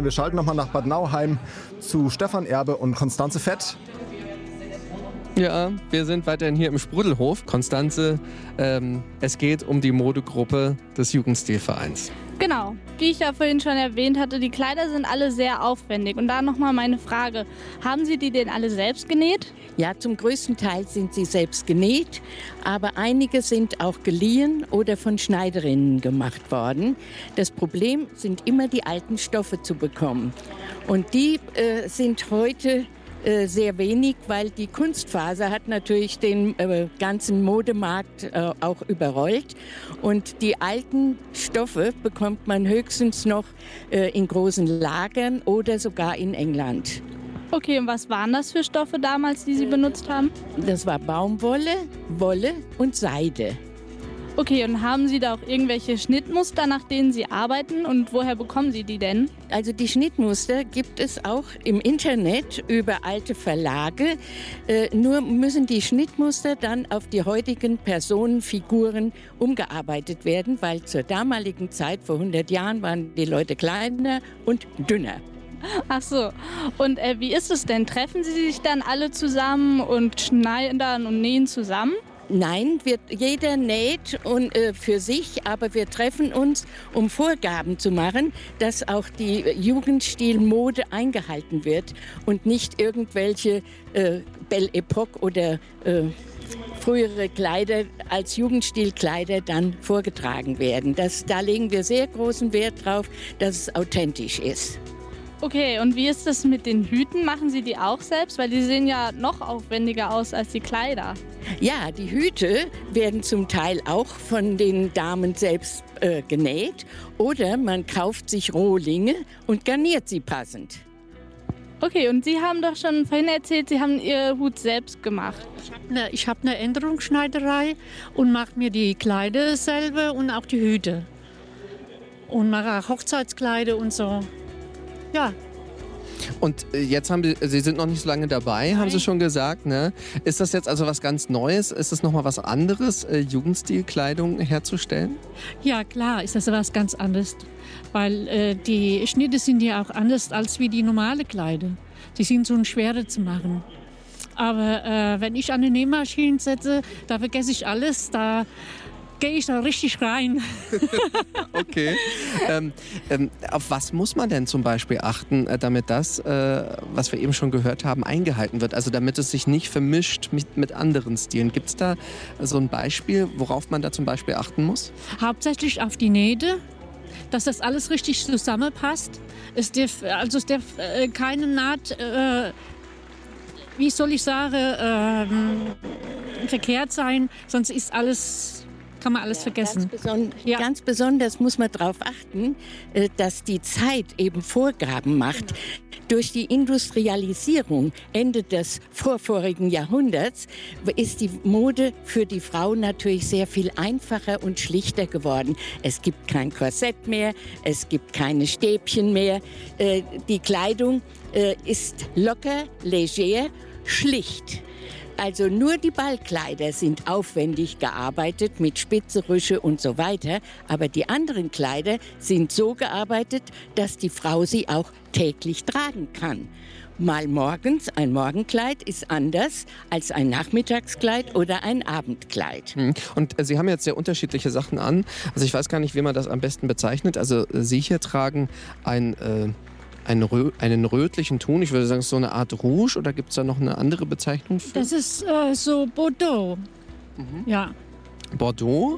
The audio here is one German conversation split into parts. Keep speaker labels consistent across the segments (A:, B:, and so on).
A: Wir schalten nochmal nach Bad Nauheim zu Stefan Erbe und Konstanze Fett.
B: Ja, wir sind weiterhin hier im Sprudelhof. Konstanze, es geht um die Modegruppe des Jugendstilvereins.
C: Genau, wie ich ja vorhin schon erwähnt hatte, die Kleider sind alle sehr aufwendig. Und da nochmal meine Frage, haben Sie die denn alle selbst genäht?
D: Ja, zum größten Teil sind sie selbst genäht, aber einige sind auch geliehen oder von Schneiderinnen gemacht worden. Das Problem sind immer die alten Stoffe zu bekommen. Und die sind heute sehr wenig, weil die Kunstfaser hat natürlich den ganzen Modemarkt auch überrollt. Und die alten Stoffe bekommt man höchstens noch in großen Lagern oder sogar in England.
C: Okay, und was waren das für Stoffe damals, die Sie benutzt haben?
D: Das war Baumwolle, Wolle und Seide.
C: Okay, und haben Sie da auch irgendwelche Schnittmuster, nach denen Sie arbeiten? Und woher bekommen Sie die denn?
D: Also die Schnittmuster gibt es auch im Internet über alte Verlage. Nur müssen die Schnittmuster dann auf die heutigen Personenfiguren umgearbeitet werden, weil zur damaligen Zeit, vor 100 Jahren, waren die Leute kleiner und dünner.
C: Ach so, und wie ist es denn? Treffen Sie sich dann alle zusammen und schneidern und nähen zusammen?
D: Nein, jeder näht für sich, aber wir treffen uns, um Vorgaben zu machen, dass auch die Jugendstilmode eingehalten wird und nicht irgendwelche Belle Epoque oder frühere Kleider als Jugendstilkleider dann vorgetragen werden. Da legen wir sehr großen Wert drauf, dass es authentisch ist.
C: Okay, und wie ist es mit den Hüten? Machen Sie die auch selbst? Weil die sehen ja noch aufwendiger aus als die Kleider.
D: Ja, die Hüte werden zum Teil auch von den Damen selbst genäht. Oder man kauft sich Rohlinge und garniert sie passend.
C: Okay, und Sie haben doch schon vorhin erzählt, Sie haben Ihr Hut selbst gemacht.
E: Ich habe eine Änderungsschneiderei und mache mir die Kleider selber und auch die Hüte. Und mache auch Hochzeitskleider und so. Ja.
B: Und jetzt Sie sind noch nicht so lange dabei,
E: Nein.
B: haben Sie schon gesagt, ne? Ist das jetzt also was ganz Neues? Ist das nochmal was anderes, Jugendstilkleidung herzustellen?
E: Ja, klar, ist das was ganz anderes. Weil die Schnitte sind ja auch anders als wie die normale Kleider. Die sind so schwerer zu machen. Aber wenn ich an die Nähmaschine setze, da vergesse ich alles, da gehe ich da richtig rein.
B: Okay. Auf was muss man denn zum Beispiel achten, damit das, was wir eben schon gehört haben, eingehalten wird? Also damit es sich nicht vermischt mit anderen Stilen. Gibt es da so ein Beispiel, worauf man da zum Beispiel achten muss?
E: Hauptsächlich auf die Nähte, dass das alles richtig zusammenpasst. Es darf keine Naht, wie soll ich sagen, verkehrt sein, sonst ist kann man alles vergessen.
D: Ganz besonders muss man darauf achten, dass die Zeit eben Vorgaben macht. Durch die Industrialisierung Ende des vorvorigen Jahrhunderts ist die Mode für die Frau natürlich sehr viel einfacher und schlichter geworden. Es gibt kein Korsett mehr, es gibt keine Stäbchen mehr. Die Kleidung ist locker, leger, schlicht. Also nur die Ballkleider sind aufwendig gearbeitet mit Spitze, Rüsche und so weiter. Aber die anderen Kleider sind so gearbeitet, dass die Frau sie auch täglich tragen kann. Mal morgens, ein Morgenkleid ist anders als ein Nachmittagskleid oder ein Abendkleid.
B: Und Sie haben jetzt sehr unterschiedliche Sachen an. Also ich weiß gar nicht, wie man das am besten bezeichnet. Also Sie hier tragen einen rötlichen Ton, ich würde sagen, so eine Art Rouge, oder gibt es da noch eine andere Bezeichnung für?
E: Das ist so Bordeaux. Ja.
B: Bordeaux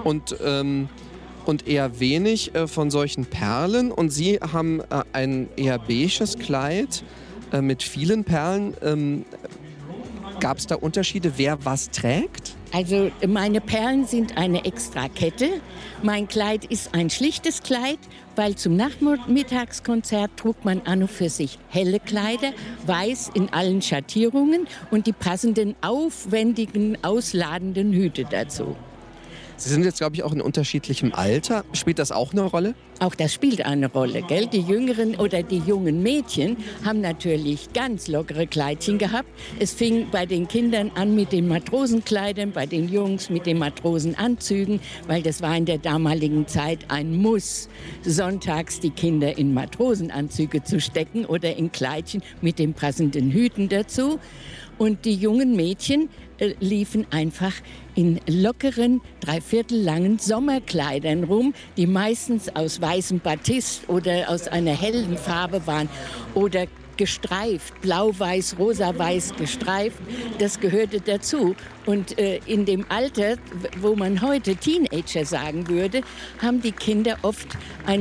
B: und eher wenig von solchen Perlen. Und Sie haben ein eher beiges Kleid mit vielen Perlen. Gab es da Unterschiede, wer was trägt?
D: Also meine Perlen sind eine Extrakette. Mein Kleid ist ein schlichtes Kleid, weil zum Nachmittagskonzert trug man an und für sich helle Kleider, weiß in allen Schattierungen und die passenden, aufwendigen, ausladenden Hüte dazu.
B: Sie sind jetzt, glaube ich, auch in unterschiedlichem Alter. Spielt das auch eine Rolle?
D: Auch das spielt eine Rolle, gell? Die Jüngeren oder die jungen Mädchen haben natürlich ganz lockere Kleidchen gehabt. Es fing bei den Kindern an mit den Matrosenkleidern, bei den Jungs mit den Matrosenanzügen, weil das war in der damaligen Zeit ein Muss, sonntags die Kinder in Matrosenanzüge zu stecken oder in Kleidchen mit den passenden Hüten dazu. Und die jungen Mädchen liefen einfach in lockeren, dreiviertellangen Sommerkleidern rum, die meistens aus weißem Batist oder aus einer hellen Farbe waren oder gestreift, blau-weiß, rosa-weiß gestreift, das gehörte dazu. Und in dem Alter, wo man heute Teenager sagen würde, haben die Kinder oft ein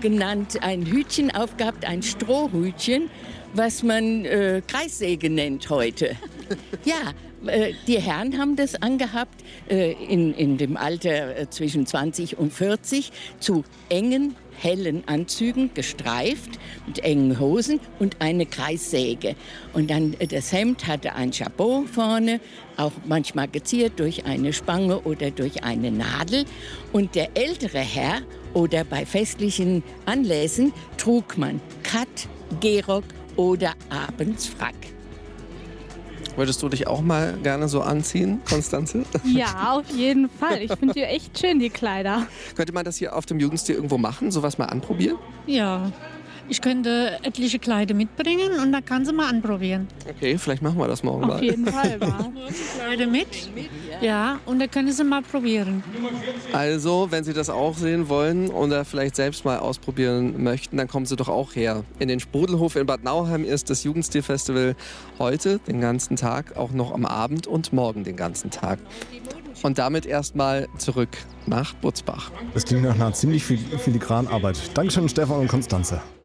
D: Hütchen aufgehabt, ein Strohhütchen, was man Kreissäge nennt heute. Ja, die Herren haben das angehabt in dem Alter zwischen 20 und 40 zu engen, hellen Anzügen, gestreift, mit engen Hosen und eine Kreissäge. Und dann das Hemd hatte ein Jabot vorne, auch manchmal geziert durch eine Spange oder durch eine Nadel. Und der ältere Herr oder bei festlichen Anlässen trug man Kat, Gehrock oder abends Frack.
B: Würdest du dich auch mal gerne so anziehen, Konstanze?
C: Ja, auf jeden Fall. Ich finde die echt schön, die Kleider.
B: Könnte man das hier auf dem Jugendstil irgendwo machen, sowas mal anprobieren?
E: Ja, ich könnte etliche Kleider mitbringen und dann kann sie mal anprobieren.
B: Okay, vielleicht machen wir das morgen mal.
C: Auf jeden Fall, wa?
E: Kleider mit? Ja, und dann können sie mal probieren.
B: Also, wenn Sie das auch sehen wollen oder vielleicht selbst mal ausprobieren möchten, dann kommen Sie doch auch her. In den Sprudelhof in Bad Nauheim ist das Jugendstilfestival heute den ganzen Tag, auch noch am Abend und morgen den ganzen Tag. Und damit erstmal zurück nach Butzbach.
A: Das klingt nach einer ziemlich filigran Arbeit. Dankeschön, Stefan und Konstanze.